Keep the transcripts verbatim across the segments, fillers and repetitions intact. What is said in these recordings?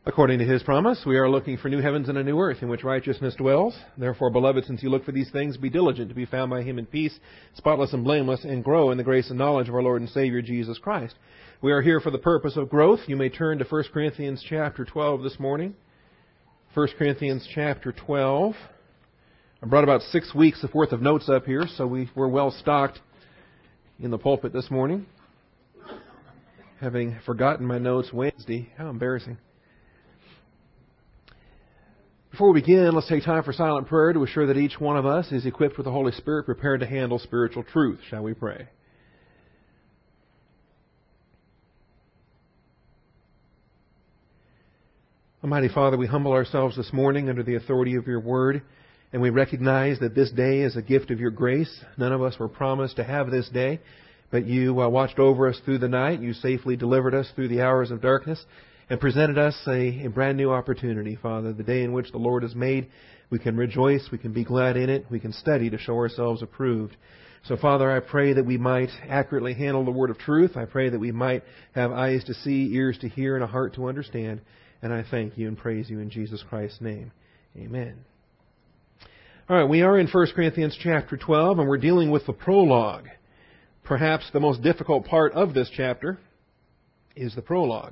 According to His promise, we are looking for new heavens and a new earth in which righteousness dwells. Therefore, beloved, since you look for these things, be diligent to be found by Him in peace, spotless and blameless, and grow in the grace and knowledge of our Lord and Savior, Jesus Christ. We are here for the purpose of growth. You may turn to First Corinthians chapter twelve this morning. First Corinthians chapter twelve. I brought about six weeks worth of notes up here, so we were well stocked in the pulpit this morning. Having forgotten my notes Wednesday. How embarrassing. Before we begin, let's take time for silent prayer to assure that each one of us is equipped with the Holy Spirit, prepared to handle spiritual truth. Shall we pray? Almighty Father, we humble ourselves this morning under the authority of your word, and we recognize that this day is a gift of your grace. None of us were promised to have this day, but you uh, watched over us through the night. You safely delivered us through the hours of darkness and presented us a, a brand new opportunity, Father. The day in which the Lord has made, we can rejoice, we can be glad in it, we can study to show ourselves approved. So, Father, I pray that we might accurately handle the word of truth. I pray that we might have eyes to see, ears to hear, and a heart to understand. And I thank you and praise you in Jesus Christ's name. Amen. All right, we are in First Corinthians chapter twelve, and we're dealing with the prologue. Perhaps the most difficult part of this chapter is the prologue.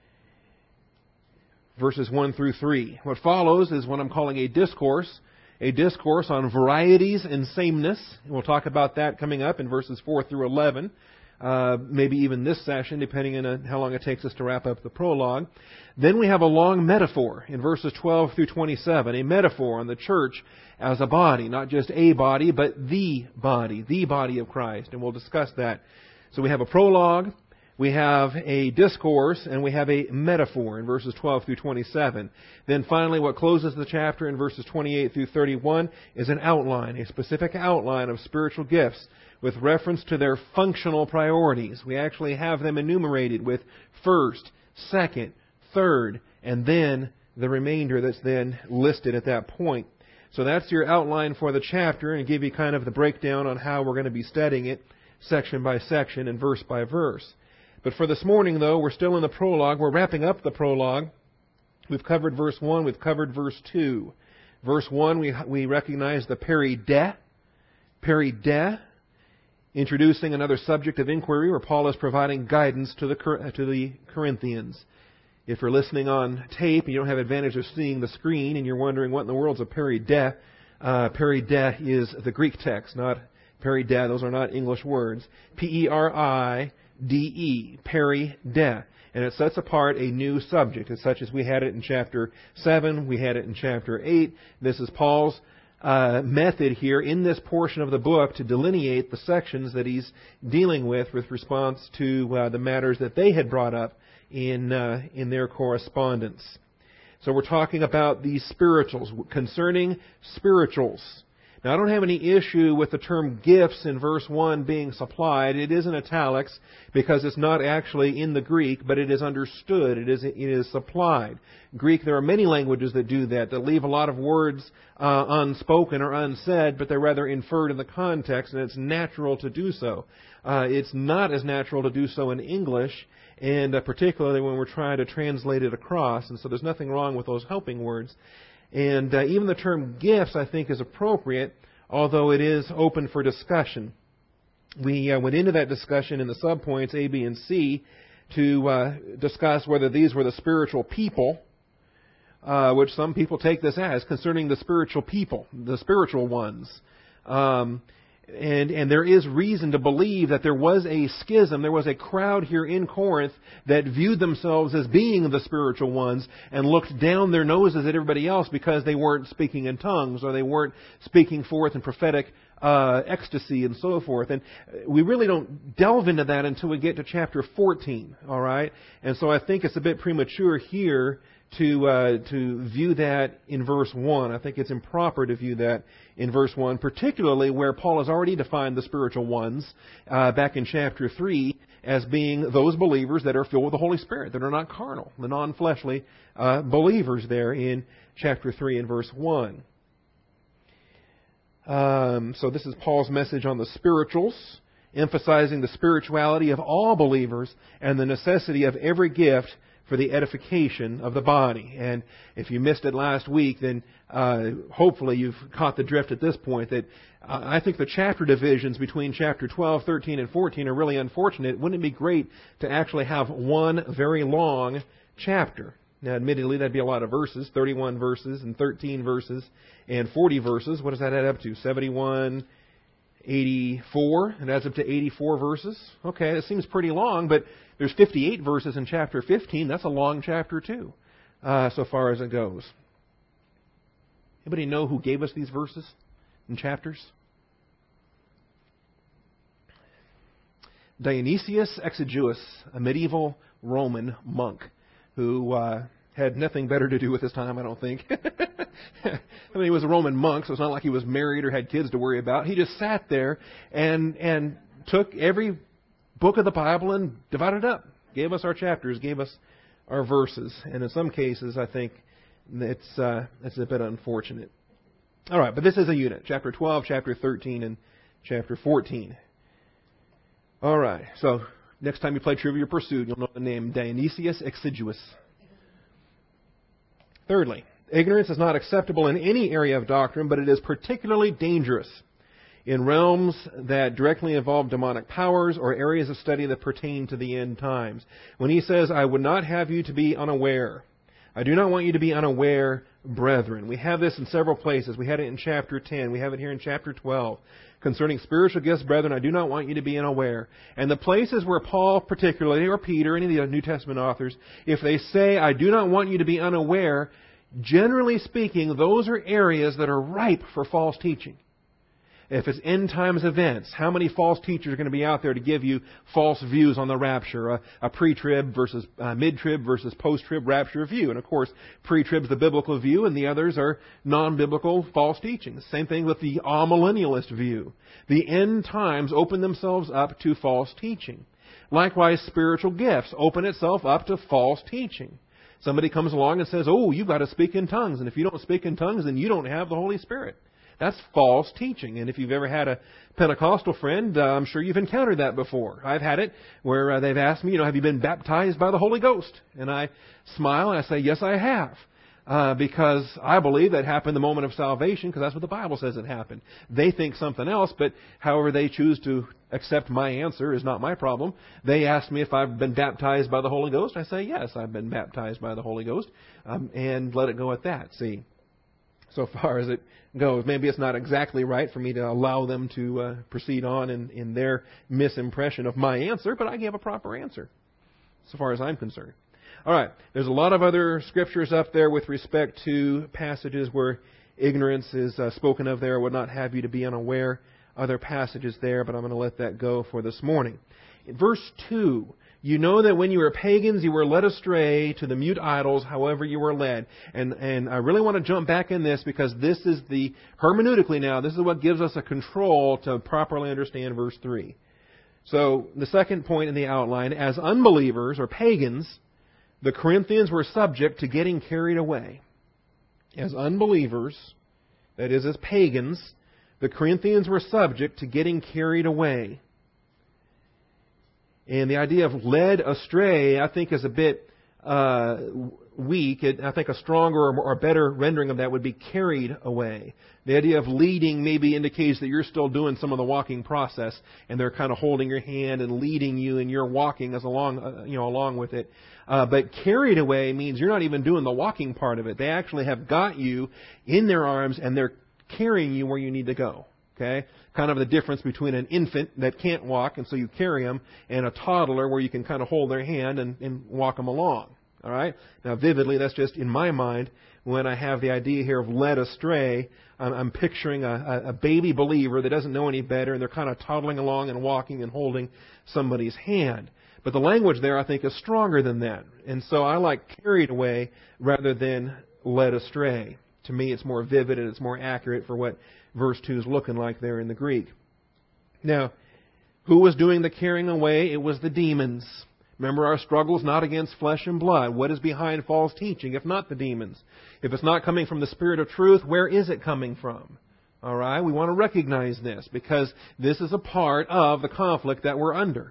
Verses one through three. What follows is what I'm calling a discourse, a discourse on varieties and sameness. And we'll talk about that coming up in verses four through eleven, uh, maybe even this session, depending on how long it takes us to wrap up the prologue. Then we have a long metaphor in verses twelve through twenty-seven, a metaphor on the church as a body, not just a body, but the body, the body of Christ. And we'll discuss that. So we have a prologue, we have a discourse, and we have a metaphor in verses twelve through twenty-seven. Then finally, what closes the chapter in verses twenty-eight through thirty-one is an outline, a specific outline of spiritual gifts with reference to their functional priorities. We actually have them enumerated with first, second, third, and then the remainder that's then listed at that point. So that's your outline for the chapter, and give you kind of the breakdown on how we're going to be studying it section by section and verse by verse. But for this morning, though, we're still in the prologue. We're wrapping up the prologue. We've covered verse one. We've covered verse two. Verse one, we we recognize the peri de, peri de, introducing another subject of inquiry where Paul is providing guidance to the to the Corinthians. If you're listening on tape and you don't have advantage of seeing the screen and you're wondering what in the world's a peri de, uh, peri de is the Greek text, not peri de. Those are not English words. P E R I D E, peri de. And it sets apart a new subject. It's such as we had it in chapter seven, we had it in chapter eight. This is Paul's uh, method here in this portion of the book to delineate the sections that he's dealing with with response to uh, the matters that they had brought up in uh, in their correspondence. So we're talking about these spirituals, concerning spirituals. Now, I don't have any issue with the term gifts in verse one being supplied. It is in italics because it's not actually in the Greek, but it is understood. It is it is supplied. Greek, there are many languages that do that, that leave a lot of words uh, unspoken or unsaid, but they're rather inferred in the context, and it's natural to do so. Uh, it's not as natural to do so in English, and uh, particularly when we're trying to translate it across, and so there's nothing wrong with those helping words. And uh, even the term gifts, I think, is appropriate, although it is open for discussion. We uh, went into that discussion in the subpoints A, B, and C to uh, discuss whether these were the spiritual people, uh, which some people take this as, concerning the spiritual people, the spiritual ones. Um, And, and there is reason to believe that there was a schism, there was a crowd here in Corinth that viewed themselves as being the spiritual ones and looked down their noses at everybody else because they weren't speaking in tongues or they weren't speaking forth in prophetic uh, ecstasy and so forth. And we really don't delve into that until we get to chapter fourteen, all right? And so I think it's a bit premature here to uh, to view that in verse one. I think it's improper to view that in verse one, particularly where Paul has already defined the spiritual ones uh, back in chapter three as being those believers that are filled with the Holy Spirit, that are not carnal, the non-fleshly uh, believers there in chapter three and verse one. Um, so this is Paul's message on the spirituals, emphasizing the spirituality of all believers and the necessity of every gift for the edification of the body. And if you missed it last week, then uh, hopefully you've caught the drift at this point that uh, I think the chapter divisions between chapter twelve, thirteen, and fourteen are really unfortunate. Wouldn't it be great to actually have one very long chapter? Now, admittedly, that'd be a lot of verses, thirty-one verses and thirteen verses and forty verses. What does that add up to? seventy-one, eighty-four. It adds up to eighty-four verses. Okay, that seems pretty long, but there's fifty-eight verses in chapter fifteen. That's a long chapter, too, uh, so far as it goes. Anybody know who gave us these verses and chapters? Dionysius Exiguus, a medieval Roman monk who uh, had nothing better to do with his time, I don't think. I mean, he was a Roman monk, so it's not like he was married or had kids to worry about. He just sat there and and took every book of the Bible and divided it up, gave us our chapters, gave us our verses. And in some cases, I think it's, uh, it's a bit unfortunate. All right, but this is a unit, chapter twelve, chapter thirteen, and chapter fourteen. All right, so next time you play Trivial Pursuit, you'll know the name Dionysius Exiguus. Thirdly, ignorance is not acceptable in any area of doctrine, but it is particularly dangerous in realms that directly involve demonic powers or areas of study that pertain to the end times. When he says, I would not have you to be unaware, I do not want you to be unaware, brethren. We have this in several places. We had it in chapter ten. We have it here in chapter twelve. Concerning spiritual gifts, brethren, I do not want you to be unaware. And the places where Paul particularly, or Peter, any of the New Testament authors, if they say, I do not want you to be unaware, generally speaking, those are areas that are ripe for false teaching. If it's end times events, how many false teachers are going to be out there to give you false views on the rapture? A, a pre-trib versus uh, mid-trib versus post-trib rapture view. And of course, pre-trib's the biblical view and the others are non-biblical false teachings. Same thing with the amillennialist view. The end times open themselves up to false teaching. Likewise, spiritual gifts open itself up to false teaching. Somebody comes along and says, oh, you've got to speak in tongues. And if you don't speak in tongues, then you don't have the Holy Spirit. That's false teaching. And if you've ever had a Pentecostal friend, uh, I'm sure you've encountered that before. I've had it where uh, they've asked me, you know, have you been baptized by the Holy Ghost? And I smile and I say, yes, I have. Uh, because I believe that happened the moment of salvation, because that's what the Bible says it happened. They think something else, but however they choose to accept my answer is not my problem. They asked me if I've been baptized by the Holy Ghost. I say, yes, I've been baptized by the Holy Ghost. Um, and let it go at that, see. So far as it goes. Maybe it's not exactly right for me to allow them to uh, proceed on in, in their misimpression of my answer, but I gave a proper answer, so far as I'm concerned. All right, there's a lot of other scriptures up there with respect to passages where ignorance is uh, spoken of there. I would not have you to be unaware. Other passages there, but I'm going to let that go for this morning. In verse two, you know that when you were pagans, you were led astray to the mute idols, however you were led. And and I really want to jump back in this because this is the, hermeneutically now, this is what gives us a control to properly understand verse three. So the second point in the outline, as unbelievers or pagans, the Corinthians were subject to getting carried away. As unbelievers, that is, as pagans, the Corinthians were subject to getting carried away. And the idea of led astray, I think, is a bit uh, weak. It, I think a stronger or, or better rendering of that would be carried away. The idea of leading maybe indicates that you're still doing some of the walking process, and they're kind of holding your hand and leading you, and you're walking as along, uh, you know, along with it. Uh, but carried away means you're not even doing the walking part of it. They actually have got you in their arms, and they're carrying you where you need to go. Okay? Kind of the difference between an infant that can't walk, and so you carry them, and a toddler where you can kind of hold their hand and, and walk them along. All right? Now, vividly, that's just in my mind. When I have the idea here of led astray, I'm, I'm picturing a, a baby believer that doesn't know any better, and they're kind of toddling along and walking and holding somebody's hand. But the language there, I think, is stronger than that. And so I like carried away rather than led astray. To me, it's more vivid and it's more accurate for what verse two is looking like there in the Greek. Now, who was doing the carrying away? It was the demons. Remember, our struggle is not against flesh and blood. What is behind false teaching, if not the demons? If it's not coming from the Spirit of truth, where is it coming from? All right? We want to recognize this because this is a part of the conflict that we're under.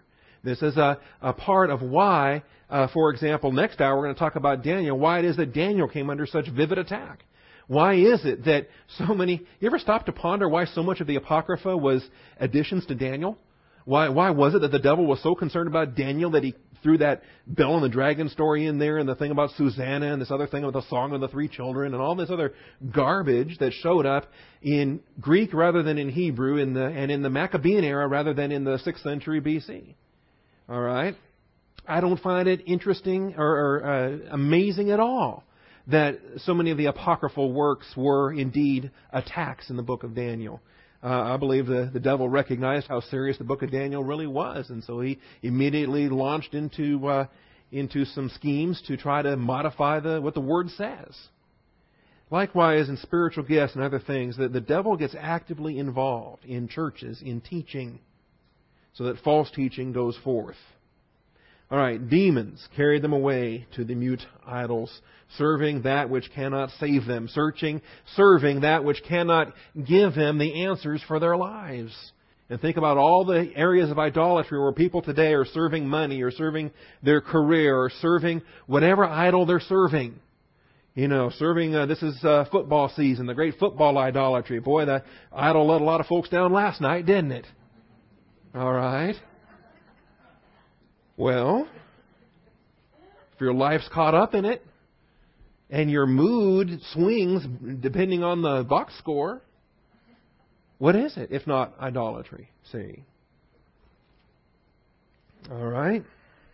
This is a, a part of why, uh, for example, next hour we're going to talk about Daniel, why it is that Daniel came under such vivid attack. Why is it that so many... You ever stop to ponder why so much of the Apocrypha was additions to Daniel? Why why was it that the devil was so concerned about Daniel that he threw that Bell and the Dragon story in there and the thing about Susanna and this other thing with the Song of the Three Children and all this other garbage that showed up in Greek rather than in Hebrew in the and in the Maccabean era rather than in the sixth century B C? All right? I don't find it interesting or, or uh, amazing at all that so many of the apocryphal works were indeed attacks in the book of Daniel. Uh, I believe the, the devil recognized how serious the book of Daniel really was, and so he immediately launched into uh, into some schemes to try to modify the what the Word says. Likewise, in spiritual gifts and other things, that the devil gets actively involved in churches, in teaching, so that false teaching goes forth. All right, demons carried them away to the mute idols, serving that which cannot save them, searching, serving that which cannot give them the answers for their lives. And think about all the areas of idolatry where people today are serving money or serving their career or serving whatever idol they're serving. You know, serving, uh, this is uh, football season, the great football idolatry. Boy, that idol let a lot of folks down last night, didn't it? All right. Well, if your life's caught up in it and your mood swings depending on the box score, what is it if not idolatry? See? All right.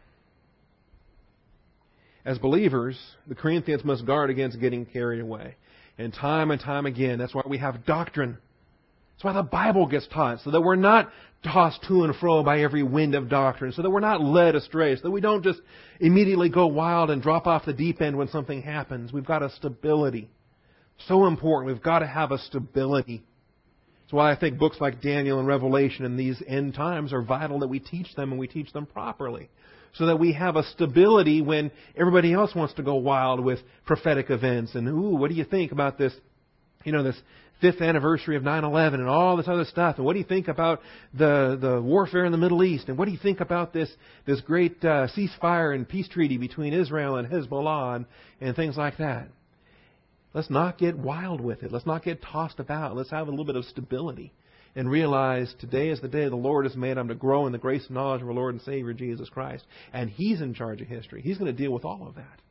As believers, the Corinthians must guard against getting carried away. And time and time again, that's why we have doctrine. That's why the Bible gets taught, so that we're not tossed to and fro by every wind of doctrine, so that we're not led astray, so that we don't just immediately go wild and drop off the deep end when something happens. We've got a stability. So important. We've got to have a stability. That's why I think books like Daniel and Revelation in these end times are vital that we teach them and we teach them properly, so that we have a stability when everybody else wants to go wild with prophetic events. And, ooh, what do you think about this, you know, this fifth anniversary of nine eleven and all this other stuff? And what do you think about the, the warfare in the Middle East? And what do you think about this, this great uh, ceasefire and peace treaty between Israel and Hezbollah and, and things like that? Let's not get wild with it. Let's not get tossed about. Let's have a little bit of stability and realize today is the day the Lord has made. I'm to grow in the grace and knowledge of our Lord and Savior Jesus Christ. And He's in charge of history. He's going to deal with all of that.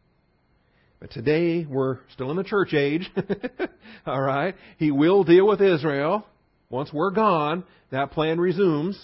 But today, we're still in the church age. All right? He will deal with Israel. Once we're gone, that plan resumes.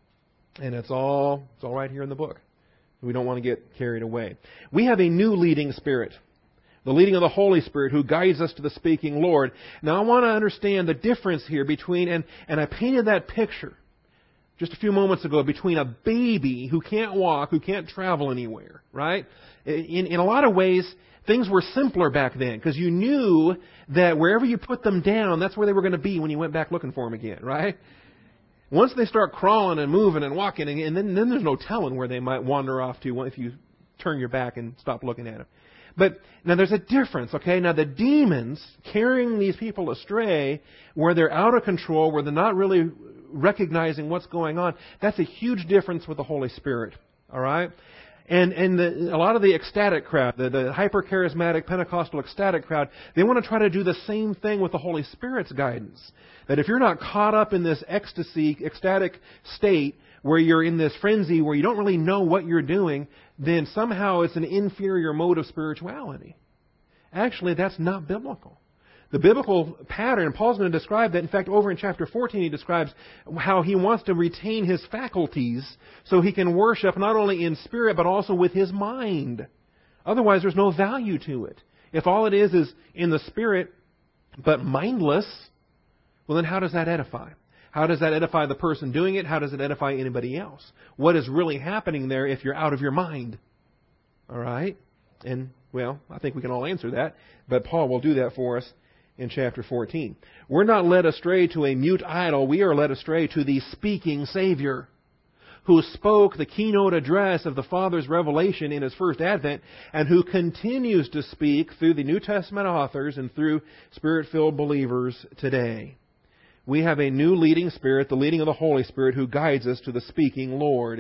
And it's all, it's all right here in the book. We don't want to get carried away. We have a new leading spirit. The leading of the Holy Spirit who guides us to the speaking Lord. Now, I want to understand the difference here between, and, and I painted that picture just a few moments ago, between a baby who can't walk, who can't travel anywhere, right? In, in a lot of ways, things were simpler back then because you knew that wherever you put them down, that's where they were going to be when you went back looking for them again, right? Once they start crawling and moving and walking, and then, then there's no telling where they might wander off to if you turn your back and stop looking at them. But now there's a difference, okay? Now the demons carrying these people astray, where they're out of control, where they're not really recognizing what's going on, that's a huge difference with the Holy Spirit, all right? And and the, a lot of the ecstatic crowd, the, the hyper-charismatic Pentecostal ecstatic crowd, they want to try to do the same thing with the Holy Spirit's guidance. That if you're not caught up in this ecstasy, ecstatic state, where you're in this frenzy, where you don't really know what you're doing, then somehow it's an inferior mode of spirituality. Actually, that's not biblical. The biblical pattern, Paul's going to describe that. In fact, over in chapter fourteen, he describes how he wants to retain his faculties so he can worship not only in spirit, but also with his mind. Otherwise, there's no value to it. If all it is is in the spirit, but mindless, well, then how does that edify? How does that edify the person doing it? How does it edify anybody else? What is really happening there if you're out of your mind? All right? And, well, I think we can all answer that, but Paul will do that for us in chapter fourteen. We're not led astray to a mute idol. We are led astray to the speaking Savior, who spoke the keynote address of the Father's revelation in His first advent, and who continues to speak through the New Testament authors and through Spirit-filled believers today. We have a new leading Spirit, the leading of the Holy Spirit, who guides us to the speaking Lord.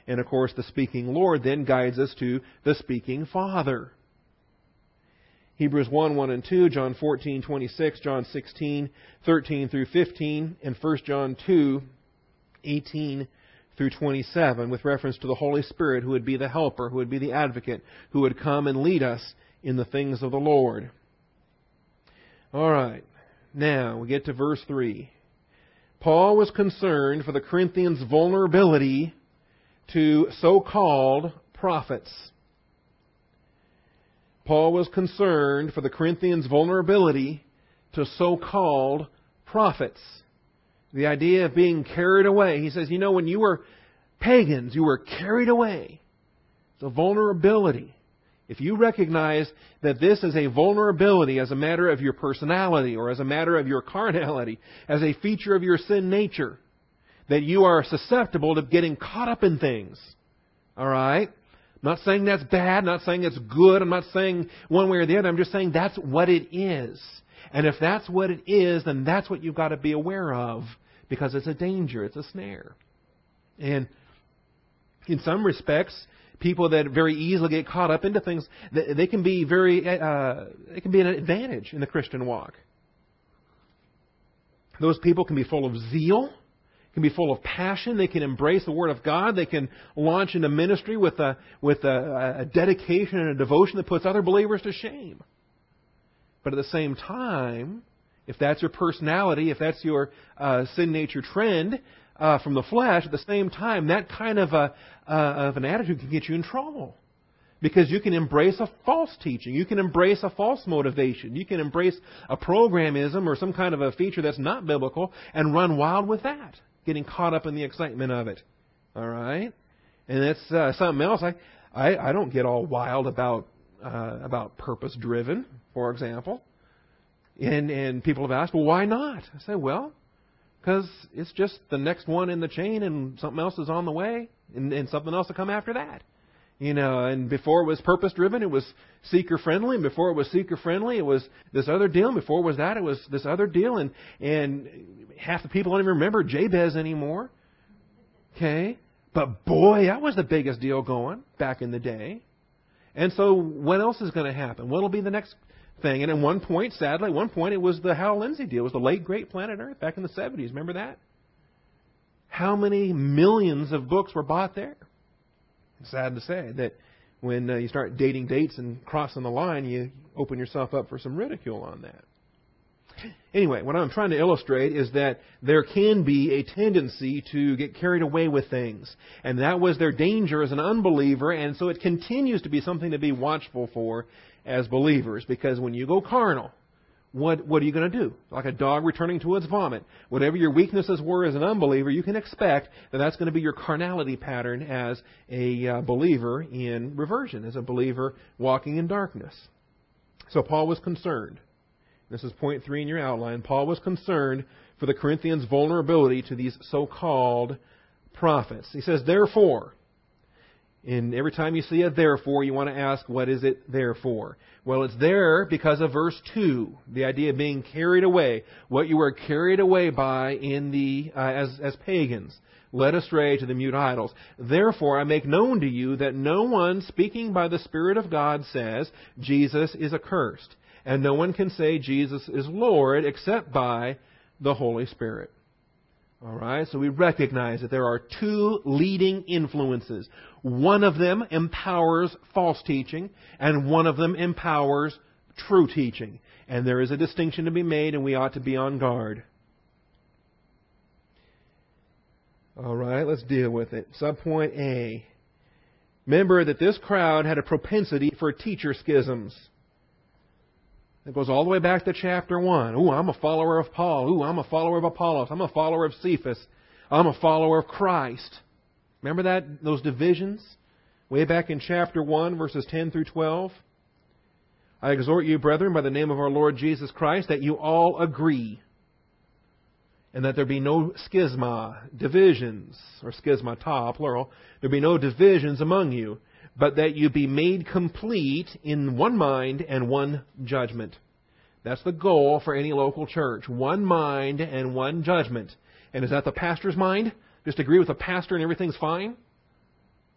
And of course, the speaking Lord then guides us to the speaking Father. Hebrews one, one and two, John fourteen, twenty-six, John sixteen, thirteen through fifteen, and First John two, eighteen through twenty-seven, with reference to the Holy Spirit, who would be the helper, who would be the advocate, who would come and lead us in the things of the Lord. All right. Now, we get to verse three. Paul was concerned for the Corinthians' vulnerability to so-called prophets. Paul was concerned for the Corinthians' vulnerability to so-called prophets. The idea of being carried away. He says, you know, when you were pagans, you were carried away. It's a vulnerability. If you recognize that this is a vulnerability as a matter of your personality or as a matter of your carnality, as a feature of your sin nature, that you are susceptible to getting caught up in things. All right? I'm not saying that's bad. I'm not saying it's good. I'm not saying one way or the other. I'm just saying that's what it is. And if that's what it is, then that's what you've got to be aware of, because it's a danger. It's a snare. And in some respects, people that very easily get caught up into things, they can be very, uh, they can be an advantage in the Christian walk. Those people can be full of zeal, can be full of passion. They can embrace the Word of God. They can launch into ministry with a with a, a dedication and a devotion that puts other believers to shame. But at the same time, if that's your personality, if that's your uh, sin nature trend uh, from the flesh, at the same time, that kind of a uh, of an attitude can get you in trouble. Because you can embrace a false teaching. You can embrace a false motivation. You can embrace a programism or some kind of a feature that's not biblical and run wild with that, getting caught up in the excitement of it. All right? And that's uh, something else. I, I, I don't get all wild about uh, about purpose-driven, for example. And and people have asked, well, why not? I say, well, because it's just the next one in the chain and something else is on the way and, and something else will come after that. You know, and before it was purpose-driven, it was seeker-friendly. And before it was seeker-friendly, it was this other deal. And before it was that, it was this other deal. And and half the people don't even remember Jabez anymore. Okay? But boy, that was the biggest deal going back in the day. And so what else is going to happen? What will be the next thing? And at one point, sadly, at one point, it was the Hal Lindsey deal. It was the late, great Planet Earth back in the seventies. Remember that? How many millions of books were bought there? It's sad to say that when uh, you start dating dates and crossing the line, you open yourself up for some ridicule on that. Anyway, what I'm trying to illustrate is that there can be a tendency to get carried away with things. And that was their danger as an unbeliever, and so it continues to be something to be watchful for as believers. Because when you go carnal, what what are you going to do? Like a dog returning to its vomit. Whatever your weaknesses were as an unbeliever, you can expect that that's going to be your carnality pattern as a uh, believer in reversion, as a believer walking in darkness. So Paul was concerned. This is point three in your outline. Paul was concerned for the Corinthians' vulnerability to these so-called prophets. He says, therefore, and every time you see a therefore, you want to ask, what is it there for? Well, it's there because of verse two, the idea of being carried away. What you were carried away by in the uh, as, as pagans, led astray to the mute idols. Therefore, I make known to you that no one speaking by the Spirit of God says, Jesus is accursed. And no one can say Jesus is Lord except by the Holy Spirit. All right, so we recognize that there are two leading influences. One of them empowers false teaching, and one of them empowers true teaching. And there is a distinction to be made, and we ought to be on guard. All right, let's deal with it. Subpoint A. Remember that this crowd had a propensity for teacher schisms. It goes all the way back to chapter one. Ooh, I'm a follower of Paul. Ooh, I'm a follower of Apollos. I'm a follower of Cephas. I'm a follower of Christ. Remember that? Those divisions? Way back in chapter one, verses ten through twelve. I exhort you, brethren, by the name of our Lord Jesus Christ, that you all agree, and that there be no schisma, divisions, or schismata, plural. There be no divisions among you, but that you be made complete in one mind and one judgment. That's the goal for any local church. One mind and one judgment. And is that the pastor's mind? Just agree with the pastor and everything's fine?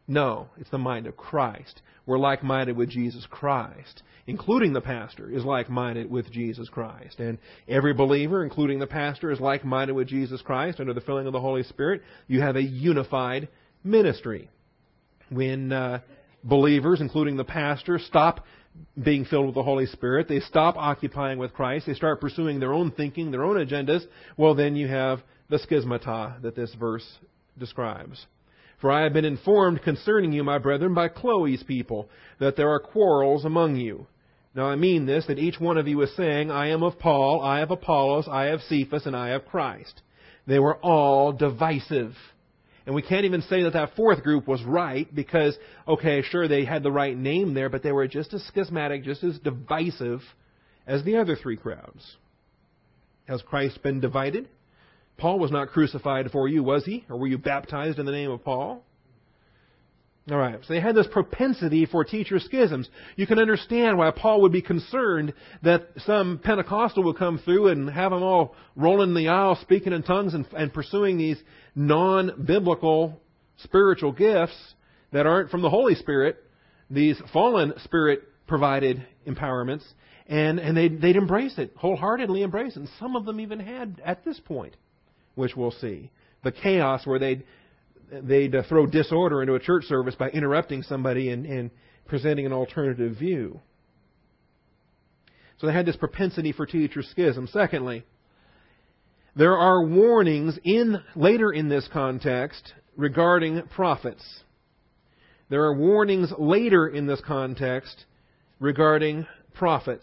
No, it's the mind of Christ. We're like-minded with Jesus Christ, including the pastor, is like-minded with Jesus Christ. And every believer, including the pastor, is like-minded with Jesus Christ under the filling of the Holy Spirit. You have a unified ministry. When uh, believers, including the pastor, stop being filled with the Holy Spirit, they stop occupying with Christ, they start pursuing their own thinking, their own agendas, well, then you have the schismata that this verse describes. For I have been informed concerning you, my brethren, by Chloe's people, that there are quarrels among you. Now I mean this, that each one of you is saying, I am of Paul, I have Apollos, I have Cephas, and I have Christ. They were all divisive. And we can't even say that that fourth group was right because, okay, sure, they had the right name there, but they were just as schismatic, just as divisive as the other three crowds. Has Christ been divided? Paul was not crucified for you, was he? Or were you baptized in the name of Paul? All right, so they had this propensity for teacher schisms. You can understand why Paul would be concerned that some Pentecostal would come through and have them all rolling the aisle, speaking in tongues and, and pursuing these non-biblical spiritual gifts that aren't from the Holy Spirit, these fallen Spirit-provided empowerments, and, and they'd, they'd embrace it, wholeheartedly embrace it. And some of them even had at this point, which we'll see. The chaos where they'd They'd uh, throw disorder into a church service by interrupting somebody and, and presenting an alternative view. So they had this propensity for teacher schism. Secondly, there are warnings in later in this context regarding prophets. There are warnings later in this context regarding prophets.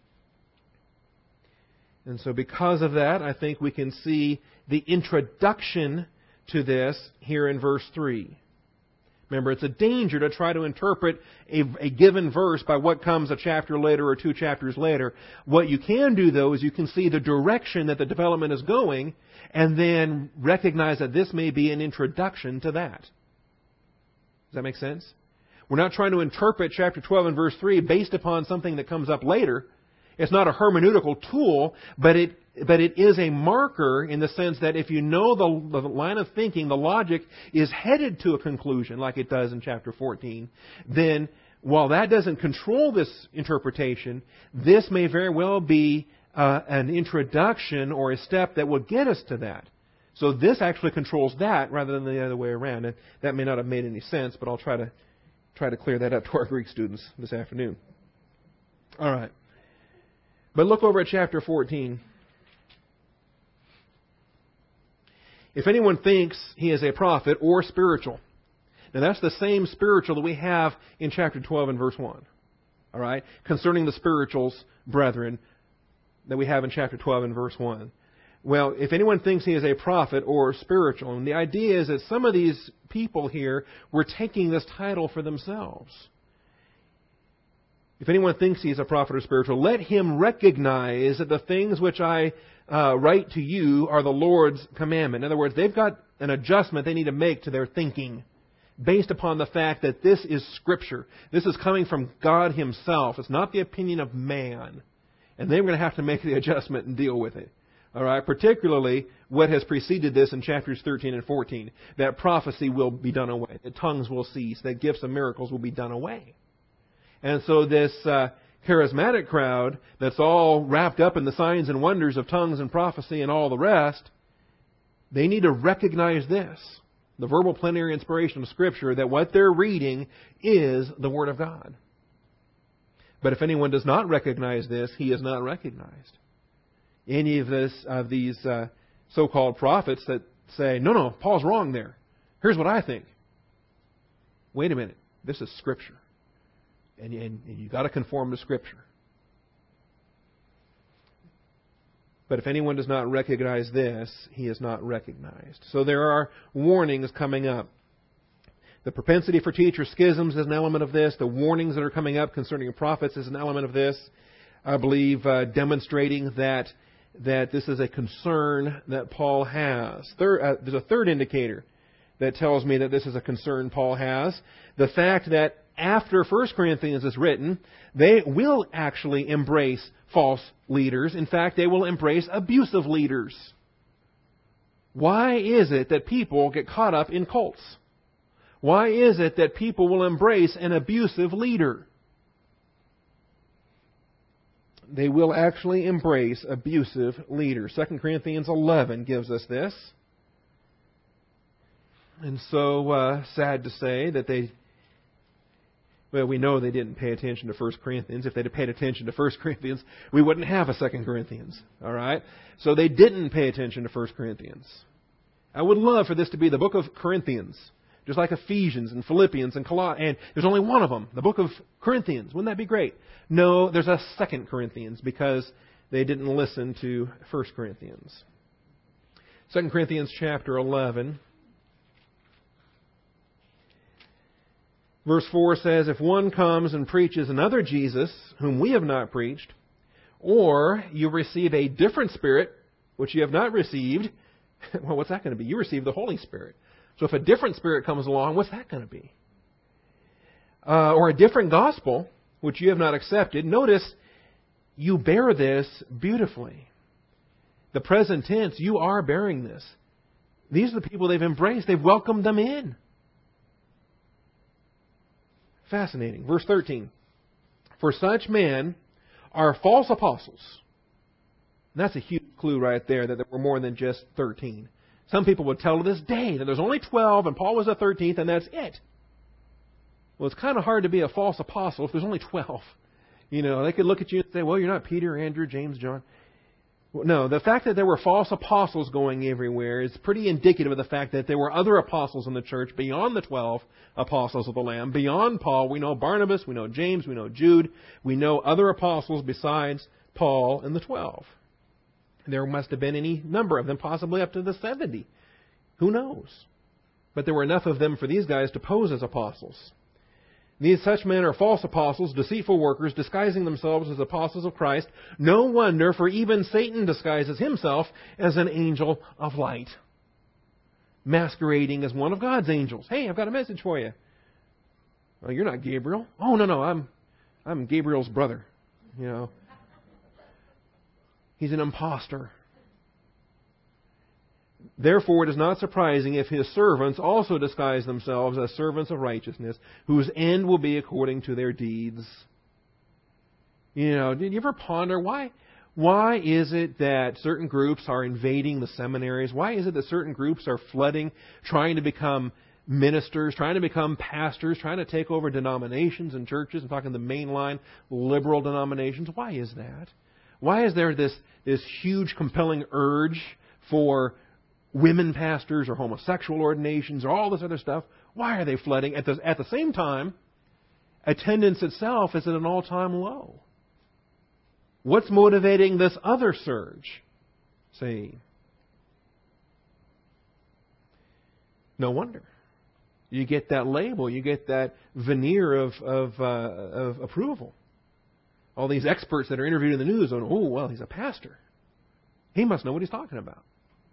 And so because of that, I think we can see the introduction to this here in verse three. Remember, it's a danger to try to interpret a, a given verse by what comes a chapter later or two chapters later. What you can do, though, is you can see the direction that the development is going and then recognize that this may be an introduction to that. Does that make sense? We're not trying to interpret chapter twelve and verse three based upon something that comes up later. It's not a hermeneutical tool, but it but it is a marker in the sense that if you know the, the line of thinking, the logic is headed to a conclusion like it does in chapter fourteen, then while that doesn't control this interpretation, this may very well be uh, an introduction or a step that will get us to that. So this actually controls that rather than the other way around. And that may not have made any sense, but I'll try to try to clear that up to our Greek students this afternoon. All right. But look over at chapter fourteen. If anyone thinks he is a prophet or spiritual. Now that's the same spiritual that we have in chapter twelve and verse one. All right? Concerning the spirituals, brethren, that we have in chapter twelve and verse one. Well, if anyone thinks he is a prophet or spiritual, and the idea is that some of these people here were taking this title for themselves. If anyone thinks he is a prophet or spiritual, let him recognize that the things which I uh, write to you are the Lord's commandment. In other words, they've got an adjustment they need to make to their thinking based upon the fact that this is Scripture. This is coming from God Himself. It's not the opinion of man. And they're going to have to make the adjustment and deal with it. All right, particularly what has preceded this in chapters thirteen and fourteen. That prophecy will be done away. That tongues will cease. That gifts and miracles will be done away. And so this uh, charismatic crowd that's all wrapped up in the signs and wonders of tongues and prophecy and all the rest, they need to recognize this, the verbal plenary inspiration of Scripture, that what they're reading is the Word of God. But if anyone does not recognize this, he is not recognized. Any of this of these uh, so-called prophets that say, no, no, Paul's wrong there. Here's what I think. Wait a minute. This is Scripture. And, and, and you've got to conform to Scripture. But if anyone does not recognize this, he is not recognized. So there are warnings coming up. The propensity for teacher schisms is an element of this. The warnings that are coming up concerning prophets is an element of this. I believe uh, demonstrating that that this is a concern that Paul has. Third, uh, there's a third indicator that tells me that this is a concern Paul has. The fact that after First Corinthians is written, they will actually embrace false leaders. In fact, they will embrace abusive leaders. Why is it that people get caught up in cults? Why is it that people will embrace an abusive leader? They will actually embrace abusive leaders. Second Corinthians eleven gives us this. And so, uh, sad to say that they, well, we know they didn't pay attention to First Corinthians. If they'd have paid attention to First Corinthians, we wouldn't have a Second Corinthians. All right? So they didn't pay attention to First Corinthians. I would love for this to be the book of Corinthians, just like Ephesians and Philippians and Colossians. And there's only one of them, the book of Corinthians. Wouldn't that be great? No, there's a Second Corinthians because they didn't listen to First Corinthians. Second Corinthians chapter eleven. Verse four says, if one comes and preaches another Jesus, whom we have not preached, or you receive a different Spirit, which you have not received, well, what's that going to be? You receive the Holy Spirit. So if a different Spirit comes along, what's that going to be? Uh, or a different gospel, which you have not accepted. Notice, you bear this beautifully. The present tense, you are bearing this. These are the people they've embraced. They've welcomed them in. Fascinating. Verse thirteen. For such men are false apostles. And that's a huge clue right there that there were more than just thirteen. Some people would tell to this day that there's only twelve and Paul was the thirteenth and that's it. Well, it's kind of hard to be a false apostle if there's only twelve. You know, they could look at you and say, well, you're not Peter, Andrew, James, John. Well, no, the fact that there were false apostles going everywhere is pretty indicative of the fact that there were other apostles in the church beyond the twelve apostles of the Lamb. Beyond Paul, we know Barnabas, we know James, we know Jude. We know other apostles besides Paul and the twelve. There must have been any number of them, possibly up to the seventy. Who knows? But there were enough of them for these guys to pose as apostles. These such men are false apostles, deceitful workers, disguising themselves as apostles of Christ. No wonder, for even Satan disguises himself as an angel of light, masquerading as one of God's angels. Hey, I've got a message for you. Oh, you're not Gabriel. Oh, no, no, I'm, I'm Gabriel's brother. You know, he's an imposter. Therefore, it is not surprising if his servants also disguise themselves as servants of righteousness, whose end will be according to their deeds. You know, did you ever ponder why? Why is it that certain groups are invading the seminaries? Why is it that certain groups are flooding, trying to become ministers, trying to become pastors, trying to take over denominations and churches? I'm talking the mainline liberal denominations. Why is that? Why is there this, this huge compelling urge for women pastors or homosexual ordinations or all this other stuff? Why are they flooding? At the, at the same time, attendance itself is at an all-time low. What's motivating this other surge? See, no wonder. You get that label, you get that veneer of, of, uh, of approval. All these experts that are interviewed in the news, oh, well, he's a pastor. He must know what he's talking about.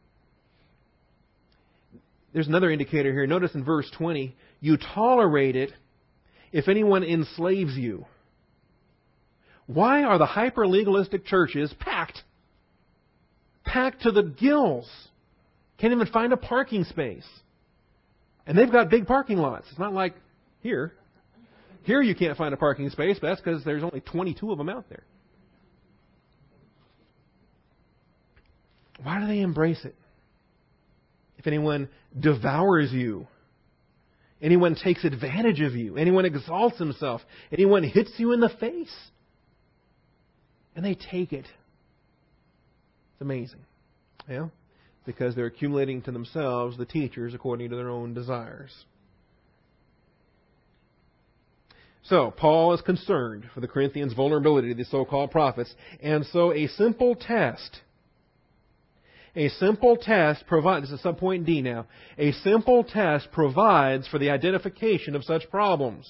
There's another indicator here. Notice in verse twenty, you tolerate it if anyone enslaves you. Why are the hyper-legalistic churches packed? Packed to the gills. Can't even find a parking space. And they've got big parking lots. It's not like here. Here you can't find a parking space, but that's because there's only twenty-two of them out there. Why do they embrace it? If anyone devours you, anyone takes advantage of you, anyone exalts himself, anyone hits you in the face, and they take it. It's amazing. Yeah? Because they're accumulating to themselves the teachers according to their own desires. So, Paul is concerned for the Corinthians' vulnerability to the so-called prophets, and so a simple test A simple test provides, this is subpoint D now, a simple test provides for the identification of such problems.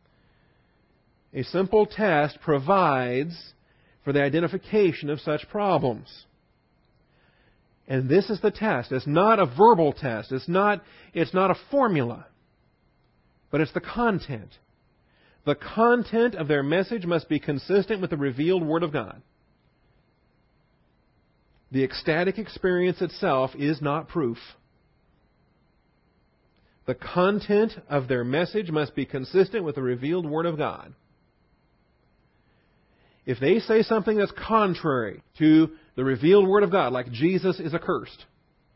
A simple test provides for the identification of such problems. And this is the test. It's not a verbal test. It's not, it's not a formula. But it's the content. The content of their message must be consistent with the revealed Word of God. The ecstatic experience itself is not proof. The content of their message must be consistent with the revealed Word of God. If they say something that's contrary to the revealed Word of God, like Jesus is accursed,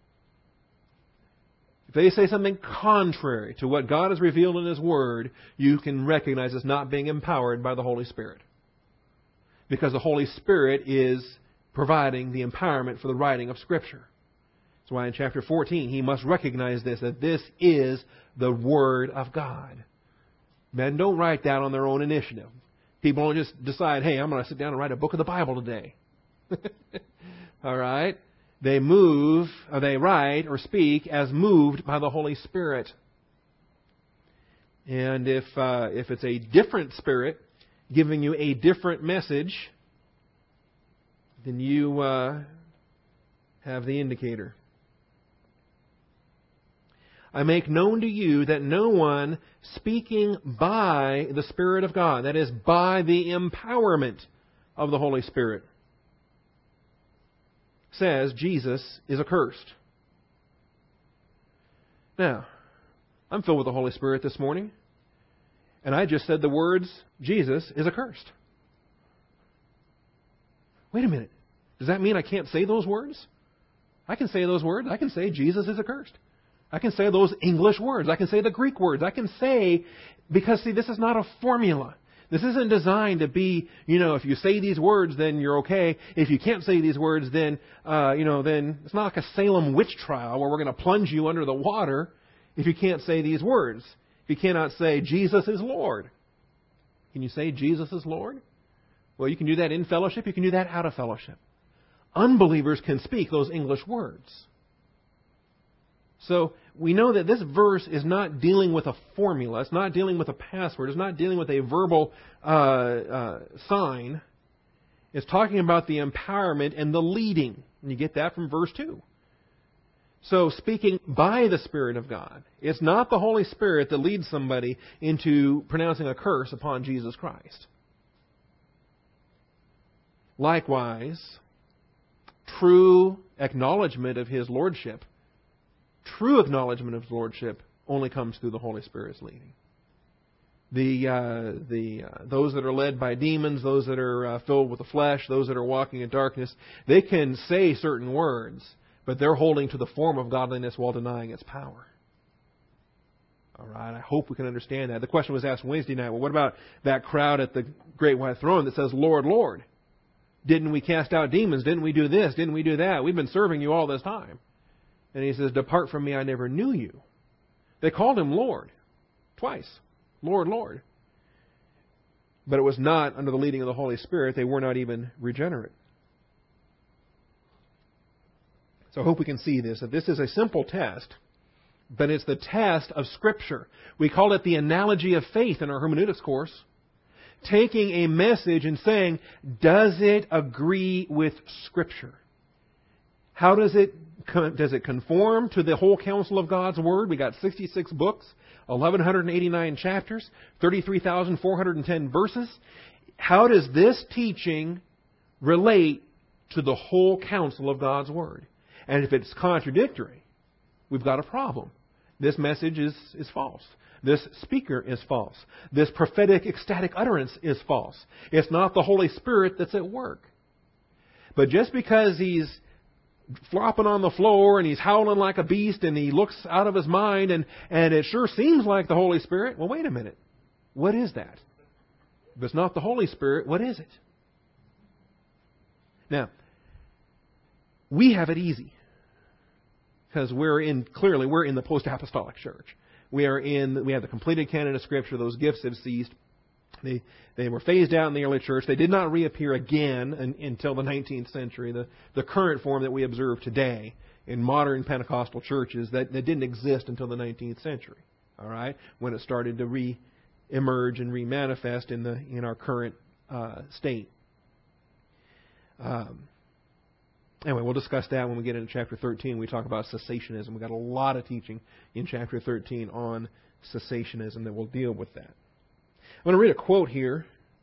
if they say something contrary to what God has revealed in His Word, you can recognize it's not being empowered by the Holy Spirit. Because the Holy Spirit is providing the empowerment for the writing of Scripture. That's why in chapter fourteen, he must recognize this, that this is the Word of God. Men don't write that on their own initiative. People don't just decide, hey, I'm going to sit down and write a book of the Bible today. All right? They move, or they write or speak as moved by the Holy Spirit. And if uh, if it's a different spirit giving you a different message, then you uh, have the indicator. I make known to you that no one speaking by the Spirit of God, that is, by the empowerment of the Holy Spirit, says Jesus is accursed. Now, I'm filled with the Holy Spirit this morning, and I just said the words, Jesus is accursed. Wait a minute. Does that mean I can't say those words? I can say those words. I can say Jesus is accursed. I can say those English words. I can say the Greek words. I can say, because see, this is not a formula. This isn't designed to be, you know, if you say these words, then you're okay. If you can't say these words, then, uh, you know, then it's not like a Salem witch trial where we're going to plunge you under the water if you can't say these words. If you cannot say, Jesus is Lord. Can you say Jesus is Lord? Well, you can do that in fellowship. You can do that out of fellowship. Unbelievers can speak those English words. So we know that this verse is not dealing with a formula. It's not dealing with a password. It's not dealing with a verbal uh, uh, sign. It's talking about the empowerment and the leading. And you get that from verse two. So speaking by the Spirit of God. It's not the Holy Spirit that leads somebody into pronouncing a curse upon Jesus Christ. Likewise, true acknowledgement of His Lordship True acknowledgement of His Lordship only comes through the Holy Spirit's leading. The uh, the uh, those that are led by demons, those that are uh, filled with the flesh, those that are walking in darkness, they can say certain words, but they're holding to the form of godliness while denying its power. All right, I hope we can understand that. The question was asked Wednesday night, well, what about that crowd at the Great White Throne that says, Lord, Lord? Didn't we cast out demons? Didn't we do this? Didn't we do that? We've been serving you all this time. And he says, depart from me, I never knew you. They called Him Lord. Twice. Lord, Lord. But it was not under the leading of the Holy Spirit. They were not even regenerate. So I hope we can see this, that this is a simple test, but it's the test of Scripture. We call it the analogy of faith in our hermeneutics course. Taking a message and saying, does it agree with Scripture? How does it does it conform to the whole counsel of God's Word? We got sixty-six books, eleven eighty-nine chapters, thirty-three thousand four hundred ten verses. How does this teaching relate to the whole counsel of God's Word? And if it's contradictory, we've got a problem. This message is, is false. This speaker is false. This prophetic ecstatic utterance is false. It's not the Holy Spirit that's at work. But just because he's flopping on the floor and he's howling like a beast and he looks out of his mind and, and it sure seems like the Holy Spirit, well, wait a minute. What is that? If it's not the Holy Spirit, what is it? Now, we have it easy because we're in, clearly, we're in the post-apostolic church. We are in, we have the completed canon of Scripture. Those gifts have ceased. They they were phased out in the early church. They did not reappear again in, until the nineteenth century. The, the current form that we observe today in modern Pentecostal churches, that, that didn't exist until the nineteenth century. All right, when it started to re-emerge and re-manifest in the in our current uh, state. Um, anyway, we'll discuss that when we get into chapter thirteen. We talk about cessationism. We've got a lot of teaching in chapter thirteen on cessationism that will deal with that. I'm going to read a quote here.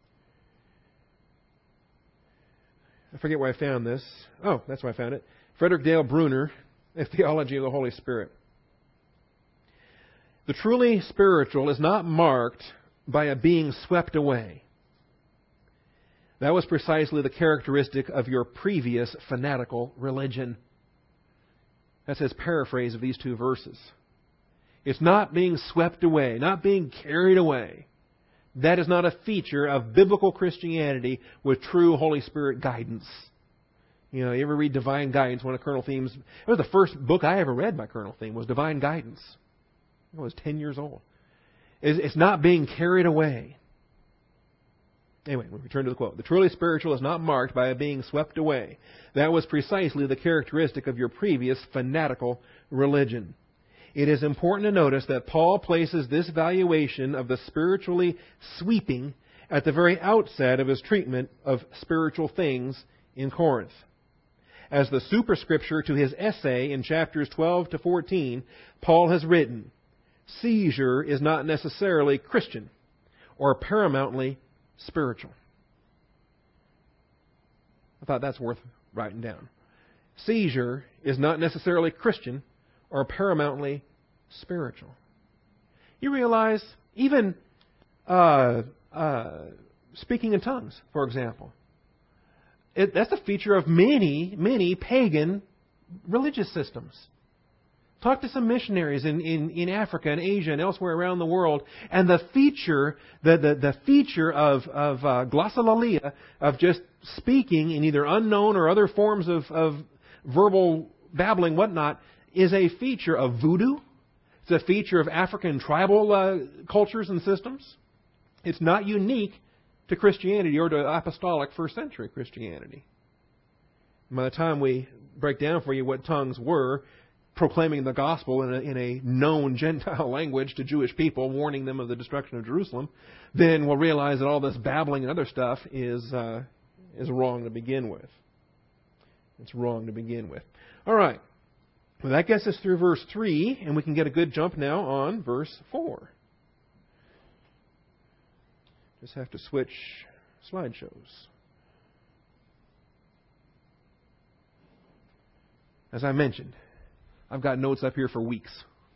I forget where I found this. Oh, that's where I found it. Frederick Dale Bruner, A Theology of the Holy Spirit. The truly spiritual is not marked by a being swept away. That was precisely the characteristic of your previous fanatical religion. That's his paraphrase of these two verses. It's not being swept away, not being carried away. That is not a feature of biblical Christianity with true Holy Spirit guidance. You know, you ever read Divine Guidance, one of Colonel Thiem's... It was the first book I ever read by Colonel Thiem, was Divine Guidance. I was ten years old. It's not being carried away. Anyway, we return to the quote. The truly spiritual is not marked by a being swept away. That was precisely the characteristic of your previous fanatical religion. It is important to notice that Paul places this valuation of the spiritually sweeping at the very outset of his treatment of spiritual things in Corinth. As the superscripture to his essay in chapters twelve to fourteen, Paul has written, "Seizure is not necessarily Christian or paramountly spiritual." I thought that's worth writing down. Seizure is not necessarily Christian or paramountly spiritual. You realize, even uh, uh, speaking in tongues, for example, it, that's a feature of many, many pagan religious systems. Talk to some missionaries in, in, in Africa and Asia and elsewhere around the world, and the feature, the, the, the feature of, of uh, glossolalia, of just speaking in either unknown or other forms of, of verbal babbling, whatnot, is a feature of voodoo. It's a feature of African tribal uh, cultures and systems. It's not unique to Christianity or to apostolic first century Christianity. And by the time we break down for you what tongues were, proclaiming the gospel in a, in a known Gentile language to Jewish people, warning them of the destruction of Jerusalem, then we'll realize that all this babbling and other stuff is uh, is wrong to begin with. It's wrong to begin with. All right. Well, that gets us through verse three, and we can get a good jump now on verse four. Just have to switch slideshows. As I mentioned, I've got notes up here for weeks.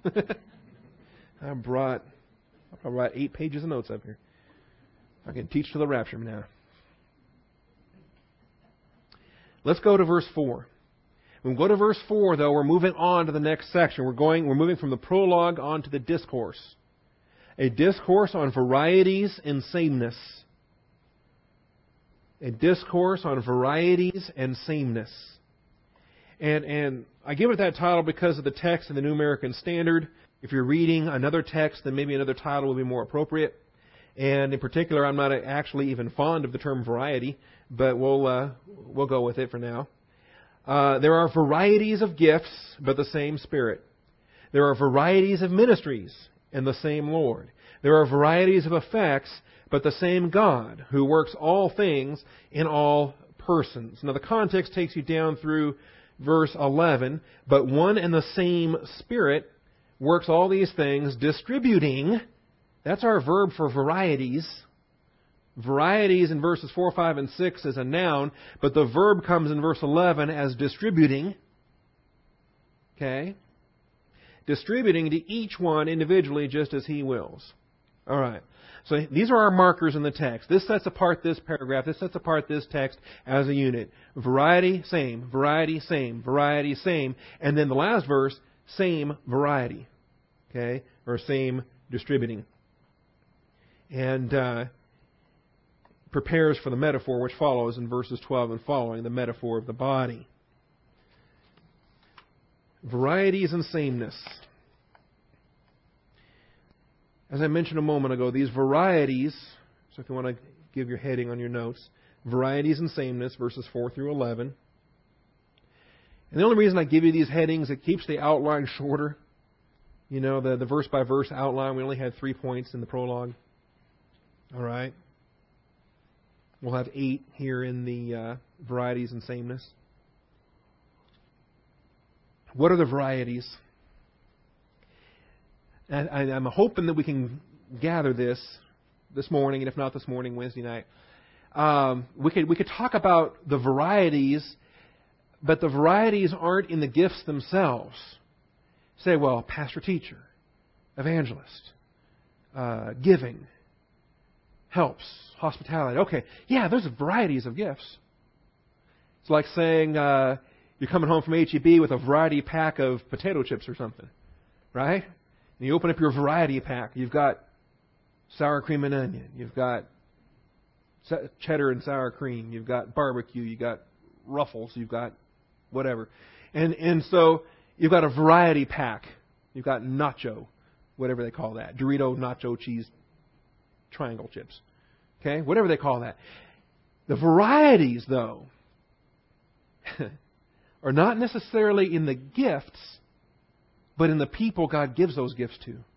I brought, I brought eight pages of notes up here. I can teach to the rapture now. Let's go to verse four. When we go to verse four, though, we're moving on to the next section. We're going, we're moving from the prologue on to the discourse. A discourse on varieties and sameness. A discourse on varieties and sameness. And and I give it that title because of the text in the New American Standard. If you're reading another text, then maybe another title would be more appropriate. And in particular, I'm not actually even fond of the term variety, but we'll uh, we'll go with it for now. Uh, there are varieties of gifts, but the same Spirit. There are varieties of ministries, and the same Lord. There are varieties of effects, but the same God, who works all things in all persons. Now, the context takes you down through verse eleven, but one and the same Spirit works all these things, distributing. That's our verb for varieties. Varieties in verses four, five, and six is a noun, but the verb comes in verse eleven as distributing. Okay? Distributing to each one individually just as He wills. All right. So these are our markers in the text. This sets apart this paragraph. This sets apart this text as a unit. Variety, same. Variety, same. Variety, same. And then the last verse, same variety. Okay? Or same distributing. And uh, prepares for the metaphor which follows in verses twelve and following, the metaphor of the body. Varieties and sameness. As I mentioned a moment ago, these varieties, so if you want to give your heading on your notes, varieties and sameness, verses four through eleven. And the only reason I give you these headings, it keeps the outline shorter. You know, the, the verse-by-verse outline, we only had three points in the prologue. All right. We'll have eight here in the uh, varieties and sameness. What are the varieties? And I, I'm hoping that we can gather this this morning, and if not this morning, Wednesday night. Um, we could we could talk about the varieties, but the varieties aren't in the gifts themselves. Say, well, pastor, teacher, evangelist, uh, giving, helps, hospitality. Okay, yeah, there's varieties of gifts. It's like saying uh, you're coming home from H E B with a variety pack of potato chips or something, right? And you open up your variety pack. You've got sour cream and onion. You've got cheddar and sour cream. You've got barbecue. You've got Ruffles. You've got whatever. And and so you've got a variety pack. You've got nacho, whatever they call that. Dorito, nacho, cheese, triangle chips. Okay? Whatever they call that. The varieties, though, are not necessarily in the gifts, but in the people God gives those gifts to. You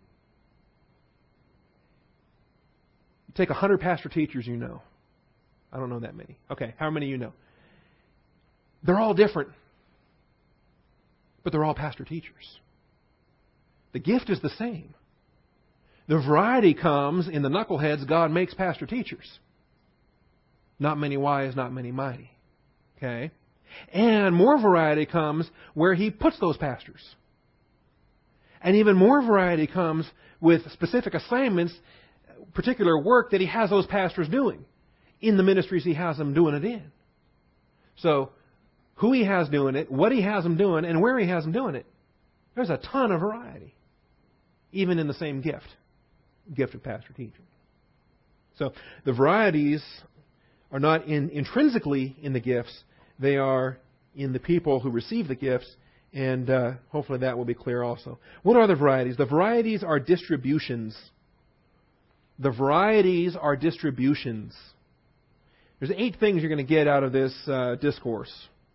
take a hundred pastor teachers you know. I don't know that many. Okay, how many you know? They're all different, but they're all pastor teachers. The gift is the same. The variety comes in the knuckleheads God makes pastor teachers. Not many wise, not many mighty. Okay? And more variety comes where He puts those pastors. And even more variety comes with specific assignments, particular work that He has those pastors doing in the ministries He has them doing it in. So, who He has doing it, what He has them doing, and where He has them doing it. There's a ton of variety, even in the same gift, gift of pastor teacher. So, the varieties are not in, intrinsically in the gifts, they are in the people who receive the gifts, and uh, hopefully that will be clear also. What are the varieties? The varieties are distributions. The varieties are distributions. There's eight things you're going to get out of this uh, discourse.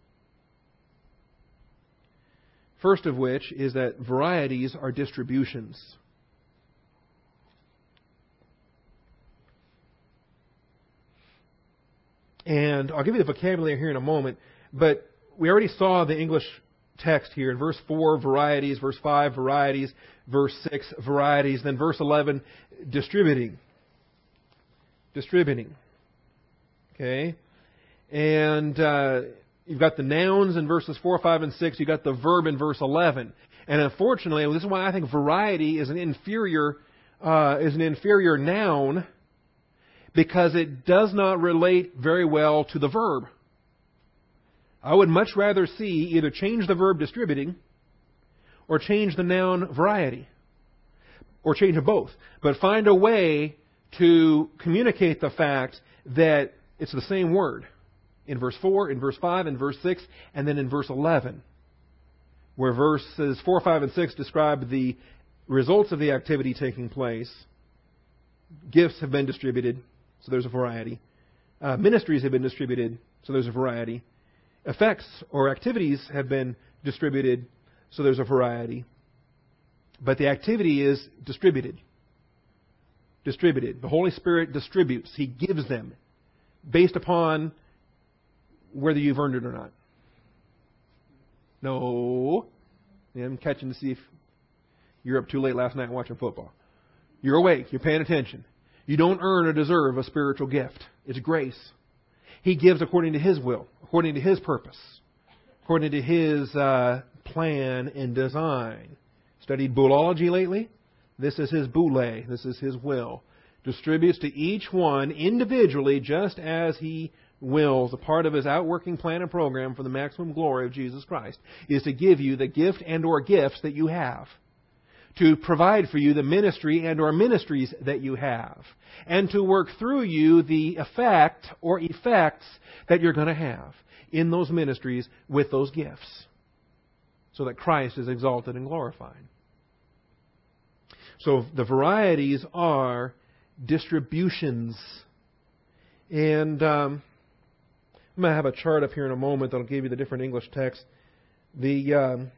First of which is that varieties are distributions. And I'll give you the vocabulary here in a moment, but we already saw the English text here in verse four, varieties, verse five, varieties, verse six, varieties, then verse eleven, distributing. Distributing. Okay? And uh, you've got the nouns in verses four, five, and six. You've got the verb in verse eleven. And unfortunately, this is why I think variety is an inferior uh, is an inferior noun, because it does not relate very well to the verb. I would much rather see either change the verb distributing or change the noun variety. Or change them both. But find a way to communicate the fact that it's the same word. In verse four, in verse five, in verse six, and then in verse eleven. Where verses four, five, and six describe the results of the activity taking place. Gifts have been distributed, so there's a variety. Uh, ministries have been distributed, so there's a variety. Effects or activities have been distributed, so there's a variety. But the activity is distributed. Distributed. The Holy Spirit distributes. He gives them based upon whether you've earned it or not. No. Yeah, I'm catching to see if you're up too late last night watching football. You're awake. You're paying attention. You don't earn or deserve a spiritual gift. It's grace. He gives according to His will, according to His purpose, according to His uh, plan and design. Studied boulology lately? This is His boule. This is His will. Distributes to each one individually just as He wills. A part of His outworking plan and program for the maximum glory of Jesus Christ is to give you the gift and or gifts that you have. To provide for you the ministry and or ministries that you have. And to work through you the effect or effects that you're going to have in those ministries with those gifts. So that Christ is exalted and glorified. So the varieties are distributions. And um, I'm going to have a chart up here in a moment that will give you the different English texts. The... Um,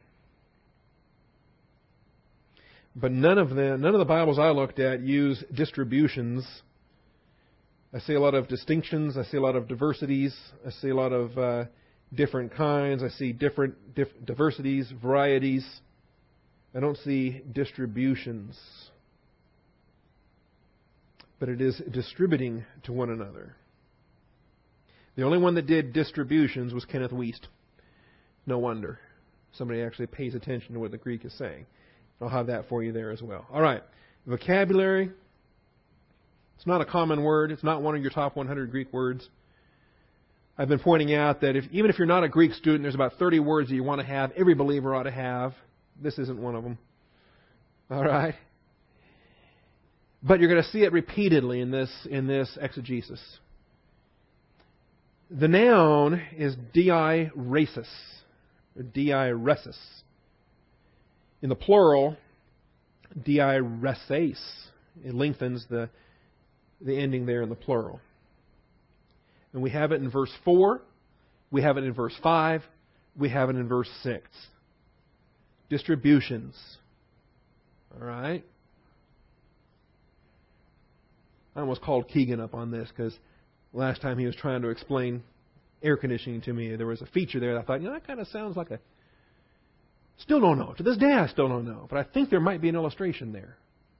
But none of them, none of the Bibles I looked at use distributions. I see a lot of distinctions. I see a lot of diversities. I see a lot of uh, different kinds. I see different dif- diversities, varieties. I don't see distributions. But it is distributing to one another. The only one that did distributions was Kenneth Wuest. No wonder. Somebody actually pays attention to what the Greek is saying. I'll have that for you there as well. All right. Vocabulary. It's not a common word. It's not one of your top one hundred Greek words. I've been pointing out that if, even if you're not a Greek student, there's about thirty words that you want to have. Every believer ought to have. This isn't one of them. All right? But you're going to see it repeatedly in this, in this exegesis. The noun is diairesis, or diairesis. In the plural, diaireses. It lengthens the, the ending there in the plural. And we have it in verse four, we have it in verse five, we have it in verse six. Distributions. All right? I almost called Keegan up on this because last time he was trying to explain air conditioning to me, there was a feature there that I thought, you know, that kind of sounds like a... Still don't know. To this day, I still don't know. But I think there might be an illustration there.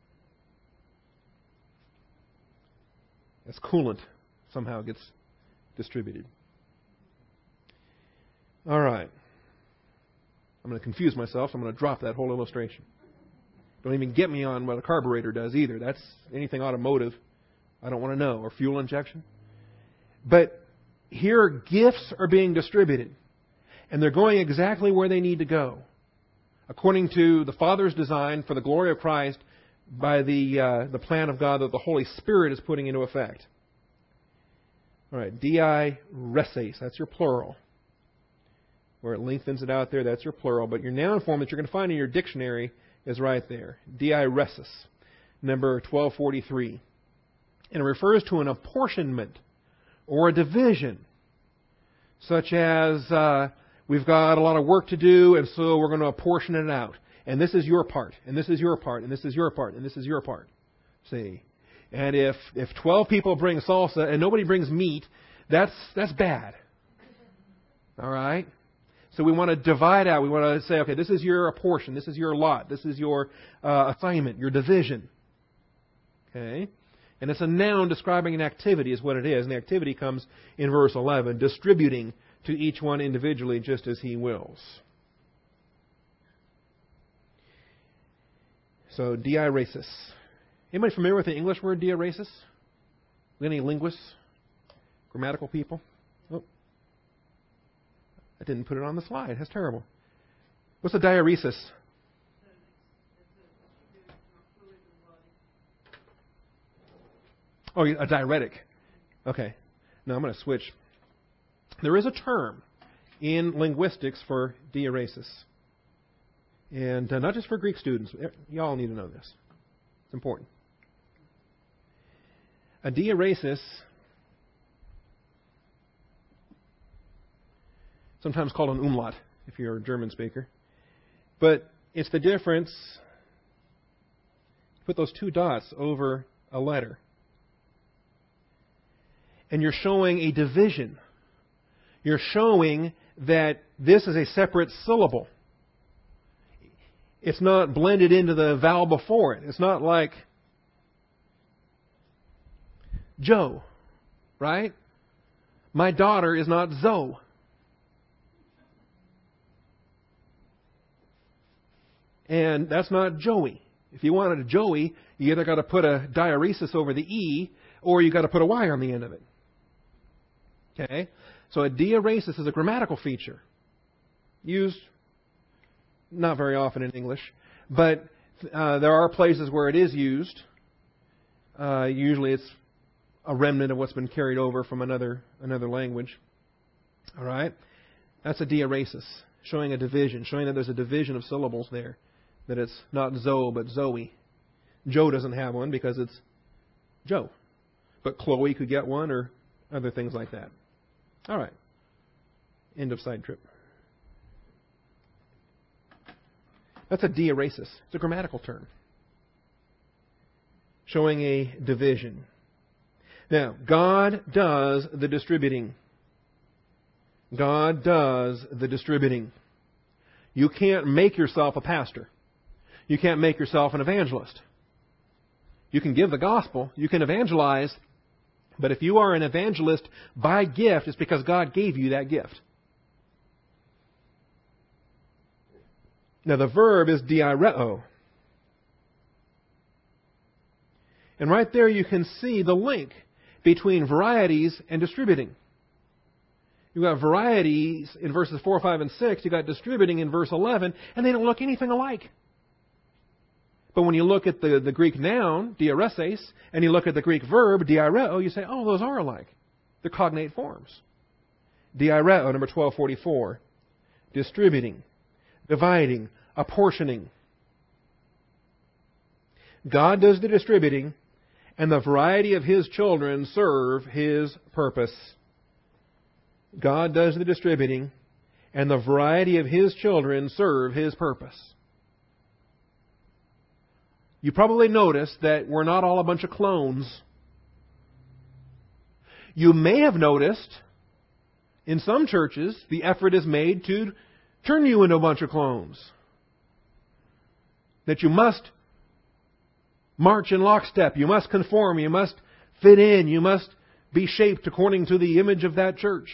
As coolant somehow gets distributed. All right. I'm going to confuse myself, so I'm going to drop that whole illustration. Don't even get me on what a carburetor does either. That's anything automotive. I don't want to know. Or fuel injection. But here, gifts are being distributed. And they're going exactly where they need to go. According to the Father's design for the glory of Christ by the uh, the plan of God that the Holy Spirit is putting into effect. All right, diaireses, that's your plural. Where it lengthens it out there, that's your plural. But your noun form that you're going to find in your dictionary is right there. Diairesis, number twelve forty-three. And it refers to an apportionment or a division, such as uh, we've got a lot of work to do, and so we're going to apportion it out. And this is your part, and this is your part, and this is your part, and this is your part. See? And if if twelve people bring salsa and nobody brings meat, that's that's bad. All right? So we want to divide out. We want to say, okay, this is your portion. This is your lot. This is your uh, assignment, your division. Okay? And it's a noun describing an activity is what it is. And the activity comes in verse eleven, distributing to each one individually just as he wills. So, diairesis. Anybody familiar with the English word diairesis? Any linguists? Grammatical people? Oh. I didn't put it on the slide. That's terrible. What's a diuresis? Oh, a diuretic. Okay. Now I'm going to switch. There is a term in linguistics for diuresis. And uh, not just for Greek students. You all need to know this. It's important. A diuresis, sometimes called an umlaut if you're a German speaker. But it's the difference. Put those two dots over a letter. And you're showing a division. You're showing that this is a separate syllable. It's not blended into the vowel before it. It's not like Joe, right? My daughter is not Zoe. And that's not Joey. If you wanted a Joey, you either got to put a diuresis over the E, or you got to put a Y on the end of it. Okay? So a diuresis is a grammatical feature. Used not very often in English, but uh, there are places where it is used. Uh, usually it's a remnant of what's been carried over from another another language. All right? That's a diuresis, showing a division, showing that there's a division of syllables there, that it's not Zoe, but Zoe. Joe doesn't have one because it's Joe. But Chloe could get one, or other things like that. All right. End of side trip. That's a diuresis. It's a grammatical term, showing a division. Now, God does the distributing. God does the distributing. You can't make yourself a pastor. You can't make yourself an evangelist. You can give the gospel. You can evangelize. But if you are an evangelist by gift, it's because God gave you that gift. Now, the verb is diaireo. And right there you can see the link between varieties and distributing. You've got varieties in verses four, five, and six. You've got distributing in verse eleven, and they don't look anything alike. But when you look at the, the Greek noun, diareses, and you look at the Greek verb, diareo, you say, oh, those are alike. They're cognate forms. Diareo, number twelve forty-four. Distributing, dividing, apportioning. God does the distributing, and the variety of His children serve His purpose. God does the distributing, and the variety of His children serve His purpose. You probably noticed that we're not all a bunch of clones. You may have noticed in some churches the effort is made to turn you into a bunch of clones. That you must march in lockstep, you must conform, you must fit in, you must be shaped according to the image of that church.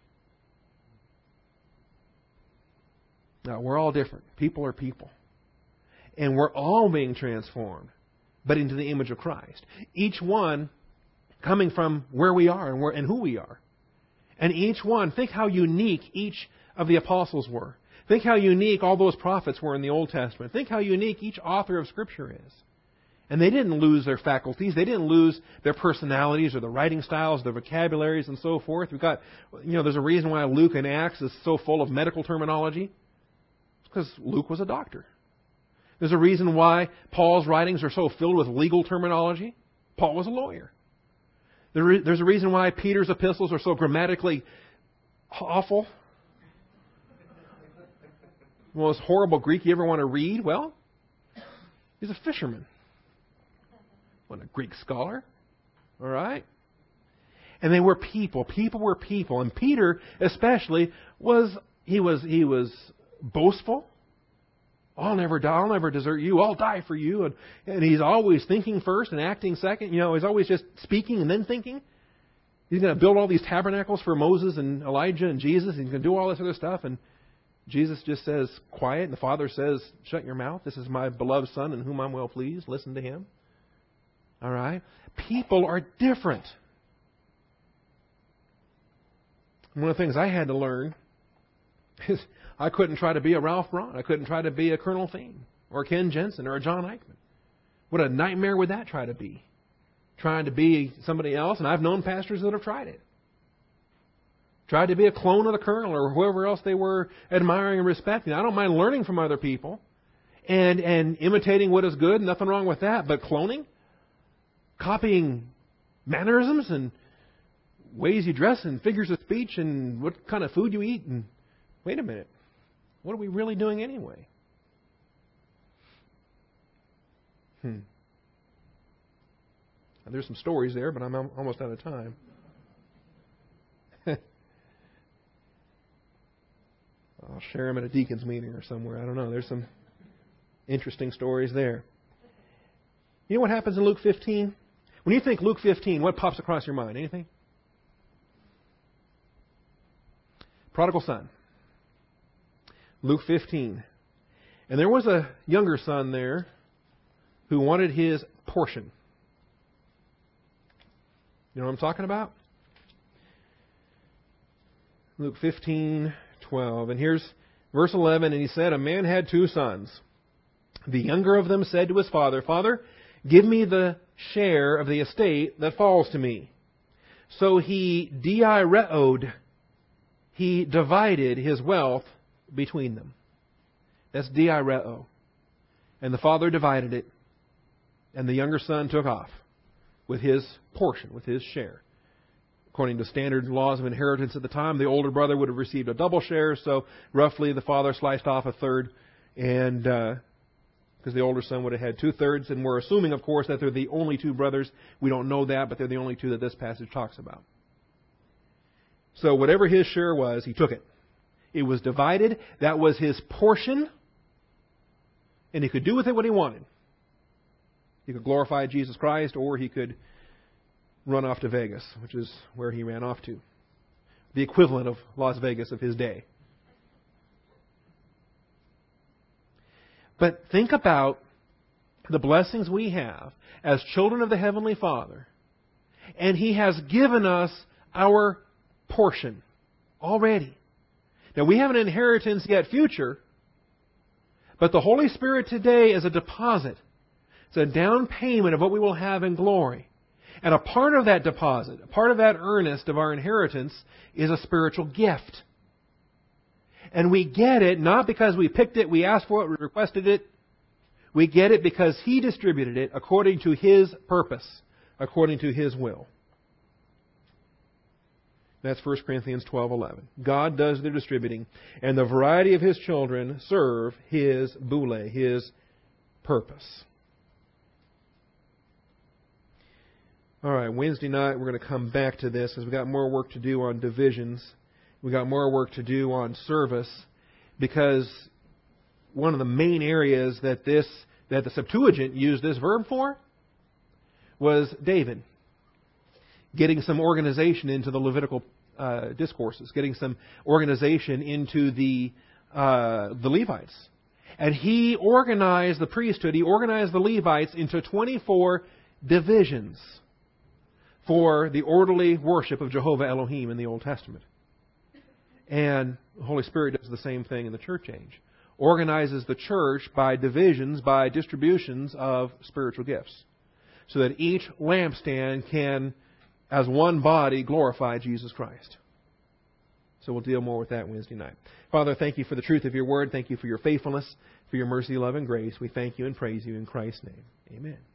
Now, we're all different. People are people. And we're all being transformed, but into the image of Christ. Each one coming from where we are and, where, and who we are. And each one, think how unique each of the apostles were. Think how unique all those prophets were in the Old Testament. Think how unique each author of Scripture is. And they didn't lose their faculties. They didn't lose their personalities or the writing styles, their vocabularies, and so forth. We've got, you know, there's a reason why Luke in Acts is so full of medical terminology. It's because Luke was a doctor. There's a reason why Paul's writings are so filled with legal terminology. Paul was a lawyer. There's a reason why Peter's epistles are so grammatically awful. The most horrible Greek you ever want to read? Well, he's a fisherman. Wasn't a Greek scholar. All right? And they were people. People were people. And Peter especially was, he was, he was boastful. I'll never die. I'll never desert you. I'll die for you. And, and he's always thinking first and acting second. You know, he's always just speaking and then thinking. He's going to build all these tabernacles for Moses and Elijah and Jesus. He's going to do all this other stuff. And Jesus just says, quiet. And the Father says, shut your mouth. This is my beloved Son in whom I'm well pleased. Listen to Him. All right? People are different. One of the things I had to learn is I couldn't try to be a Ralph Braun. I couldn't try to be a Colonel Thien or a Ken Jensen or a John Eichmann. What a nightmare would that try to be? Trying to be somebody else, and I've known pastors that have tried it. Tried to be a clone of the Colonel or whoever else they were admiring and respecting. I don't mind learning from other people and, and imitating what is good. Nothing wrong with that. But cloning? Copying mannerisms and ways you dress and figures of speech and what kind of food you eat and wait a minute. What are we really doing anyway? Hmm. Now, there's some stories there, but I'm almost out of time. I'll share them at a deacon's meeting or somewhere. I don't know. There's some interesting stories there. You know what happens in Luke fifteen? When you think Luke fifteen, what pops across your mind? Anything? Prodigal son. Luke fifteen. And there was a younger son there who wanted his portion. You know what I'm talking about? Luke fifteen, twelve. And here's verse eleven. And he said, a man had two sons. The younger of them said to his father, Father, give me the share of the estate that falls to me. So he diareoed, he divided his wealth between them. That's diareo. And the father divided it. And the younger son took off with his portion, with his share. According to standard laws of inheritance at the time, the older brother would have received a double share. So roughly the father sliced off a third. And uh, because the older son would have had two-thirds. And we're assuming, of course, that they're the only two brothers. We don't know that, but they're the only two that this passage talks about. So whatever his share was, he took it. It was divided. That was his portion. And he could do with it what he wanted. He could glorify Jesus Christ, or he could run off to Vegas, which is where he ran off to. The equivalent of Las Vegas of his day. But think about the blessings we have as children of the Heavenly Father, and He has given us our portion already. Now, we have an inheritance yet future, but the Holy Spirit today is a deposit. It's a down payment of what we will have in glory. And a part of that deposit, a part of that earnest of our inheritance, is a spiritual gift. And we get it not because we picked it, we asked for it, we requested it. We get it because He distributed it according to His purpose, according to His will. That's First Corinthians twelve eleven. God does the distributing, and the variety of His children serve His boule, His purpose. All right, Wednesday night we're going to come back to this because we've got more work to do on divisions. We've got more work to do on service, because one of the main areas that this that the Septuagint used this verb for was David. Getting some organization into the Levitical uh, discourses, getting some organization into the uh, the Levites. And he organized the priesthood, he organized the Levites into twenty-four divisions for the orderly worship of Jehovah Elohim in the Old Testament. And the Holy Spirit does the same thing in the church age. Organizes the church by divisions, by distributions of spiritual gifts, so that each lampstand can, as one body, glorify Jesus Christ. So we'll deal more with that Wednesday night. Father, thank You for the truth of Your Word. Thank You for Your faithfulness, for Your mercy, love, and grace. We thank You and praise You in Christ's name. Amen.